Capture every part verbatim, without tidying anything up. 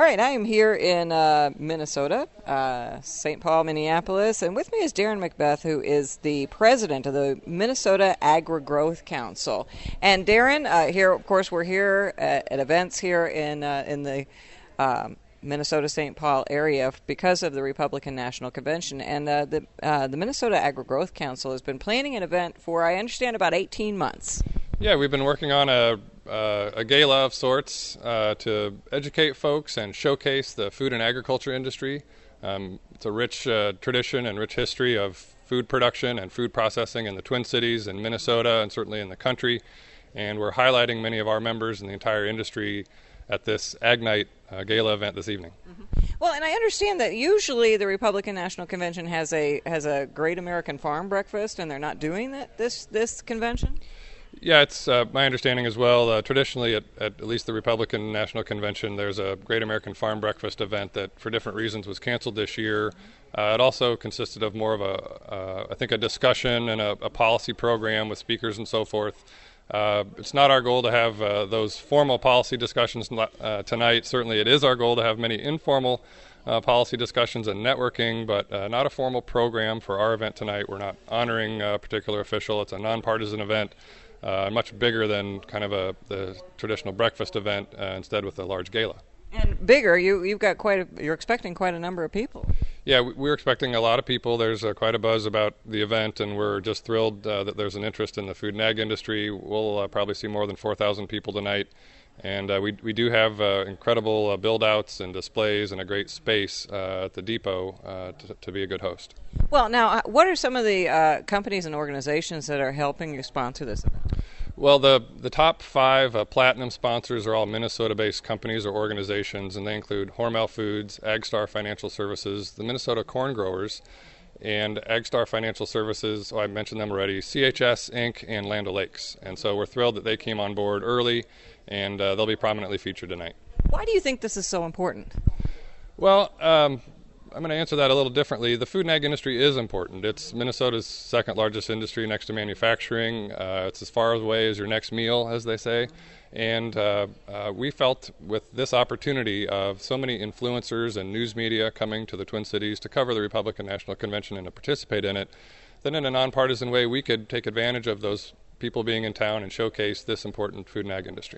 right, I am here in uh, Minnesota, uh, Saint Paul, Minneapolis, and with me is Darren McBeth, who is the president of the Minnesota Agri-Growth Council. And Darren, uh, here, of course, we're here at, at events here in uh, in the um, Minnesota-Saint Paul area because of the Republican National Convention, and uh, the uh, the Minnesota Agri-Growth Council has been planning an event for, I understand, about eighteen months. Yeah, we've been working on a uh, a gala of sorts uh, to educate folks and showcase the food and agriculture industry. Um, it's a rich uh, tradition and rich history of food production and food processing in the Twin Cities and Minnesota and certainly in the country. And we're highlighting many of our members in the entire industry at this Ag Night uh, gala event this evening. Mm-hmm. Well, and I understand that usually the Republican National Convention has a has a Great American Farm Breakfast, and they're not doing that this this convention. Yeah, it's uh, my understanding as well. Uh, traditionally, at, at at least the Republican National Convention, there's a Great American Farm Breakfast event that, for different reasons, was canceled this year. Uh, it also consisted of more of a, uh, I think, a discussion and a, a policy program with speakers and so forth. Uh, it's not our goal to have uh, those formal policy discussions uh, tonight. Certainly, it is our goal to have many informal uh, policy discussions and networking, but uh, not a formal program for our event tonight. We're not honoring a particular official. It's a nonpartisan event. Uh, much bigger than kind of a the traditional breakfast event, uh, instead with a large gala. And bigger, you you've got quite a, you're expecting quite a number of people. Yeah, we, we're expecting a lot of people. There's uh, quite a buzz about the event, and we're just thrilled uh, that there's an interest in the food and ag industry. We'll uh, probably see more than four thousand people tonight, and uh, we we do have uh, incredible uh, build-outs and displays and a great space uh, at the depot uh, to, to be a good host. Well, now, what are some of the uh, companies and organizations that are helping you sponsor this event? Well, the the top five uh, platinum sponsors are all Minnesota-based companies or organizations, and they include Hormel Foods, AgStar Financial Services, the Minnesota Corn Growers, and AgStar Financial Services, oh, I mentioned them already, C H S Incorporated, and Land O'Lakes. And so we're thrilled that they came on board early, and uh, they'll be prominently featured tonight. Why do you think this is so important? Well, um, I'm going to answer that a little differently. The food and ag industry is important. It's Minnesota's second largest industry next to manufacturing. Uh, it's as far away as your next meal, as they say. And uh, uh, we felt with this opportunity of so many influencers and news media coming to the Twin Cities to cover the Republican National Convention and to participate in it, that in a nonpartisan way we could take advantage of those people being in town and showcase this important food and ag industry.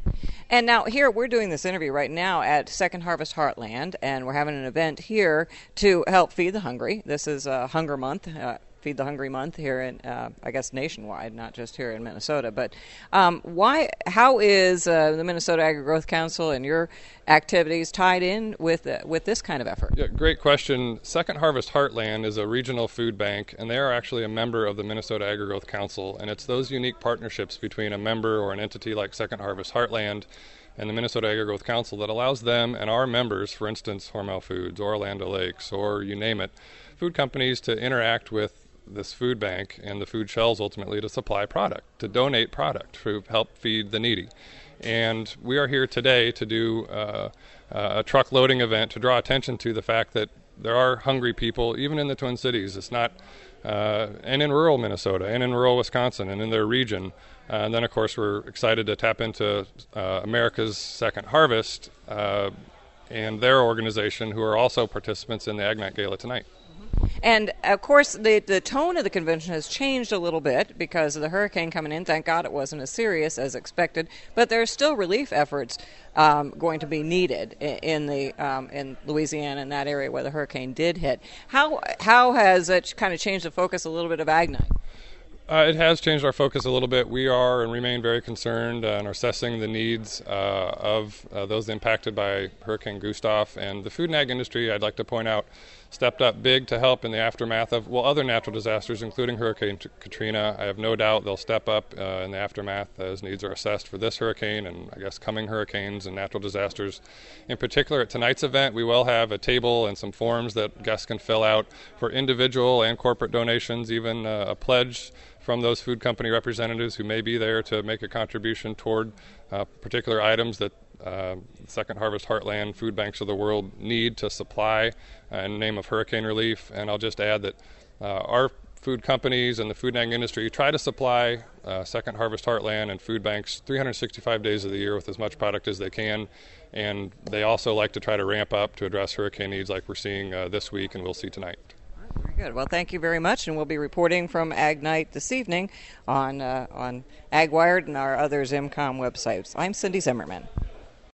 And now here we're doing this interview right now at Second Harvest Heartland, and we're having an event here to help feed the hungry. This is uh, Hunger Month, uh, Feed the Hungry Month here in, uh, I guess, nationwide, not just here in Minnesota. But um, why? How is uh, the Minnesota Agri-Growth Council and your activities tied in with uh, with this kind of effort? Yeah, great question. Second Harvest Heartland is a regional food bank, and they are actually a member of the Minnesota Agri-Growth Council. And it's those unique partnerships between a member or an entity like Second Harvest Heartland and the Minnesota Agri-Growth Council that allows them and our members, for instance, Hormel Foods or Land O'Lakes or you name it, food companies to interact with this food bank and the food shelves ultimately to supply product, to donate product, to help feed the needy. And we are here today to do uh, a truck loading event to draw attention to the fact that there are hungry people, even in the Twin Cities. It's not, uh, and in rural Minnesota, and in rural Wisconsin, and in their region. Uh, and then, of course, we're excited to tap into uh, America's Second Harvest uh, and their organization, who are also participants in the Ag Night Gala tonight. And, of course, the, the tone of the convention has changed a little bit because of the hurricane coming in. Thank God it wasn't as serious as expected. But there are still relief efforts um, going to be needed in, in the um, in Louisiana and that area where the hurricane did hit. How how has it kind of changed the focus a little bit of Ag Night? Uh, it has changed our focus a little bit. We are and remain very concerned uh, and are assessing the needs uh, of uh, those impacted by Hurricane Gustav. And the food and ag industry, I'd like to point out, stepped up big to help in the aftermath of, well, other natural disasters, including Hurricane Katrina. I have no doubt they'll step up uh, in the aftermath as needs are assessed for this hurricane and, I guess, coming hurricanes and natural disasters. In particular, at tonight's event, we will have a table and some forms that guests can fill out for individual and corporate donations, even uh, a pledge from those food company representatives who may be there to make a contribution toward uh, particular items that uh, Second Harvest Heartland food banks of the world need to supply uh, in the name of hurricane relief. And I'll just add that uh, our food companies and the food and ag industry try to supply uh, Second Harvest Heartland and food banks three hundred sixty-five days of the year with as much product as they can. and they also like to try to ramp up to address hurricane needs like we're seeing uh, this week and we'll see tonight. Very good. Well, thank you very much, and we'll be reporting from Ag Night this evening on uh, on AgWired and our other ZimCom websites. I'm Cindy Zimmerman.